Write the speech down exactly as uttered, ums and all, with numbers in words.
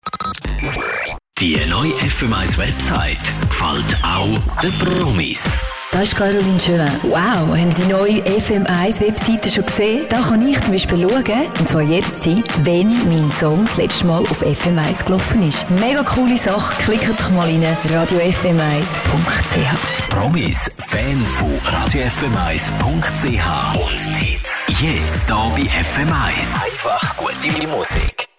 Die neue F M eins Website gefällt auch den Promis. Da ist Caroline Schön. Wow, haben die neue F M eins Webseite schon gesehen? Da kann ich zum Beispiel schauen, und zwar jederzeit, wenn mein Song das letzte Mal auf F M eins gelaufen ist. Mega coole Sache, klickt doch mal rein, radio f m eins punkt c h. Die Promis, Fan von radio f m eins punkt c h und Hits. Jetzt hier bei F M eins. Einfach gute Musik.